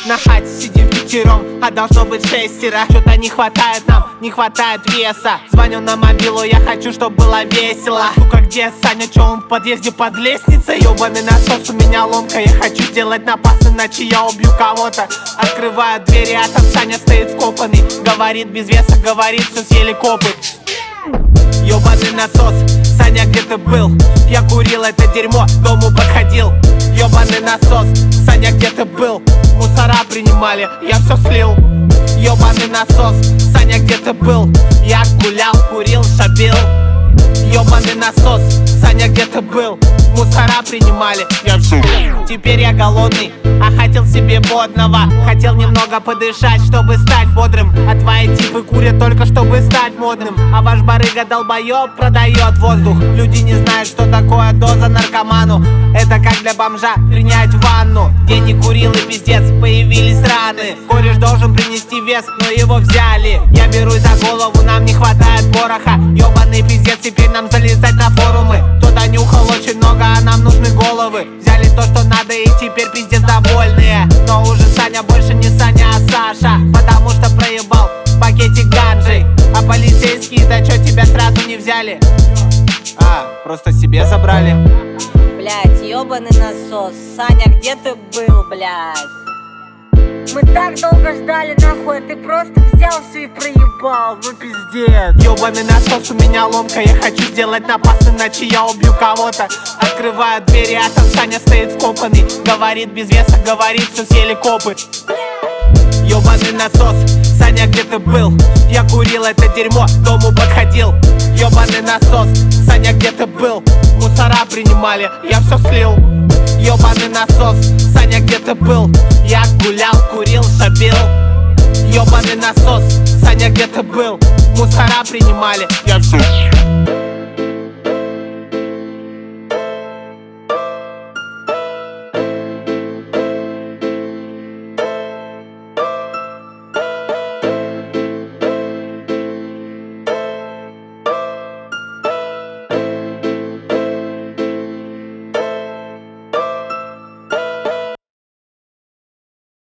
На хате сидим впятером, а должно быть шестеро. Что-то не хватает нам, не хватает веса. Звоню на мобилу, я хочу, чтоб было весело. Сука, где Саня, чё он в подъезде под лестницей? Ёбаный насос, у меня ломка, я хочу сделать напас, иначе я убью кого-то. Открываю двери, а там Саня стоит вкопанный. Говорит без веса, говорит, что съели копы. Ёбаный насос, Саня, где ты был? Я курил это дерьмо, к дому подходил. Ёбаный насос, Саня, где ты был? Мусора принимали, я все слил. Ёбаный насос, Саня, где ты был? Я гулял, курил, шабил. Ёбаный насос, Саня, где ты был? Мусора принимали, я все. Теперь я голодный, а хотел себе бодного. Хотел немного подышать, чтобы стать бодрым. А твои типы курят только, чтобы стать модным. А ваш барыга долбоёб продает воздух. Люди не знают, что такое доза наркоману. Это как для бомжа принять ванну. День не курил и пиздец, появились раны. Кореш должен принести вес, но его взяли. Я берусь за голову, нам не хватает пороха. Ёбаный пиздец, теперь нам залезать на форумы. Кто-то нюхал очень много, а нам нужны головы. Взяли то, что надо, и теперь пиздец довольные. Но уже Саня больше не Саня, а Саша, потому что проебал пакетик ганджей. А полицейские-то чё тебя сразу не взяли? Просто себе забрали. Блять, ёбаный насос, Саня, где ты был, блять? Мы так долго ждали, нахуй, а ты просто взял все и проебал, ну пиздец. Ёбаный насос, у меня ломка, я хочу сделать напас, иначе я убью кого-то. Открываю двери, а там Саня стоит вкопанный. Говорит без веса, говорит, что съели копы. Ёбаный насос, Саня, где ты был? Я курил это дерьмо, к дому подходил. Ёбаный насос, Саня, где ты был? Мусора принимали, я все слил. Ёбаный насос, Саня, где ты был? Я гулял, курил, шабил. Ёбаный насос, Саня, где ты был? Мусора принимали, я все.